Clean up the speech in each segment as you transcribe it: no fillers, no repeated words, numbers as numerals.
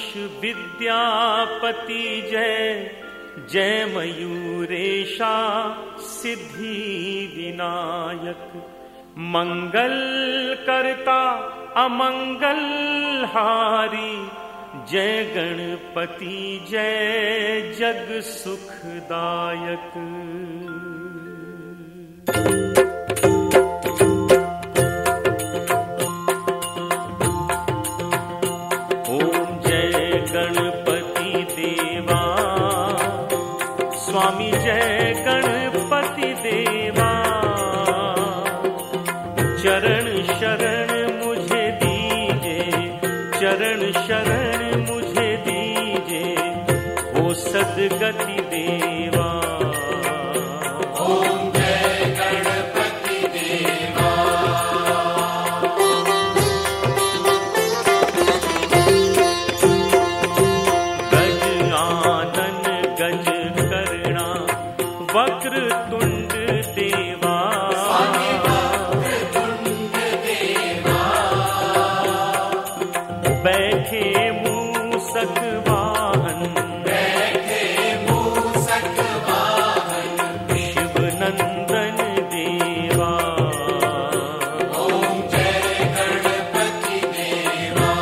विद्यापति जय, जय मयूरेशा सिद्धि विनायक। मंगल करता अमंगल हारी, जय गणपति जय जग सुखदायक। स्वामी जय गणपति देवा, चरण शरण मुझे दीजे, चरण शरण मुझे दीजे, ओ सद्गति देवा। ओम जय गणपति देवा। गज आनन गज करना, वक्र तुंड देवा, बैठे मूसक वाहन, शिव नंदन देवा। ओम जय गणपति देवा।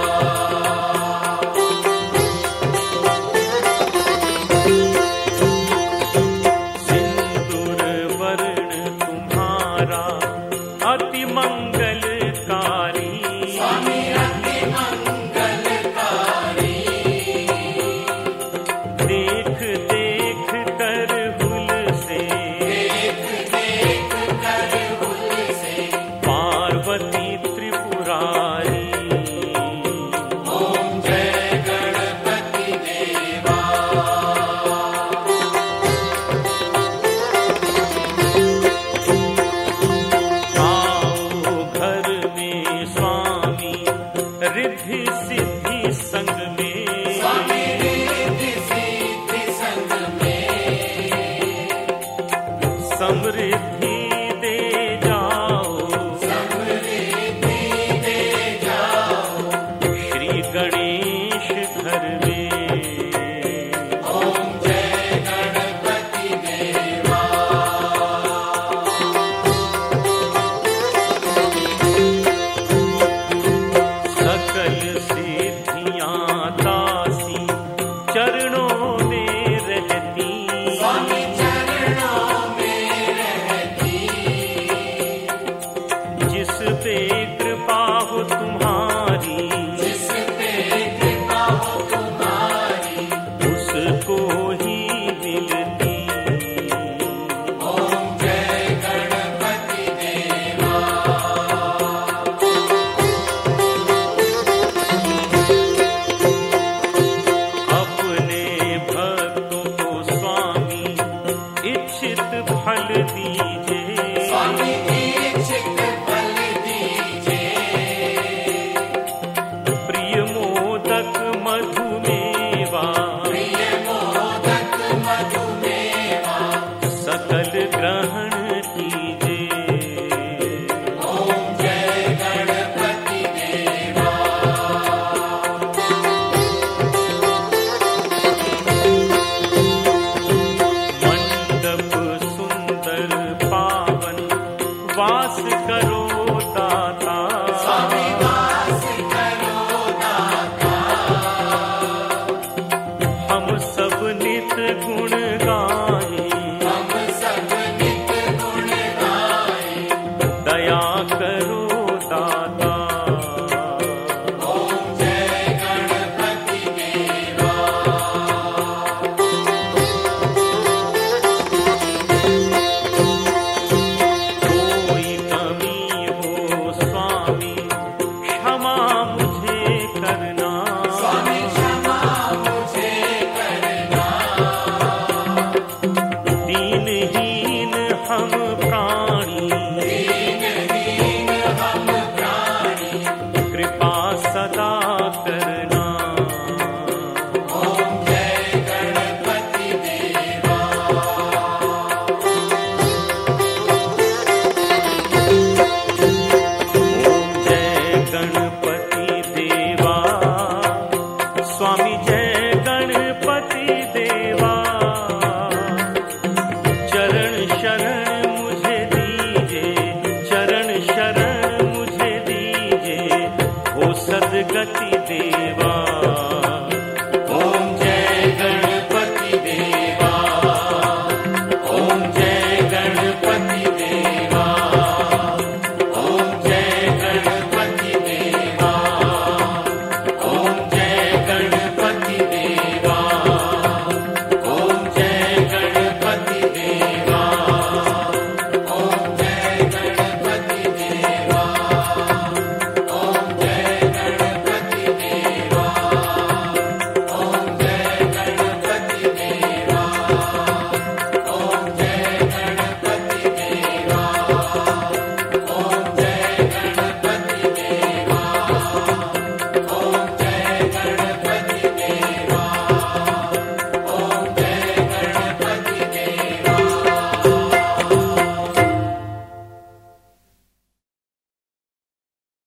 सिंदूर वर्ण तुम्हारा अति मंगलकारी, देख देख कर हुल से, पार्वती त्रिपुरारी। ओम जय गणपति देवा। आओ घर में स्वामी, रिद्धि सिद्धि संग में, समृद्धि दे जाओ, श्री गणेश घर में। ओम जय गणपति देवा। सकल सिद्धियां दासी चरणों में रहती, जिस पे कृपा हो तुम्हारी, उसको ही मिलती। ओम जय गणपति देवा। अपने भक्तों को स्वामी इच्छित फल दीजे, प्रिय मोदक मधुमेवा, सकल ग्रहण कीजे। ओम जय गणपति देवा। मंडप सुंदर पावन, वास करो दाता, हम सब नित गुण गाएं,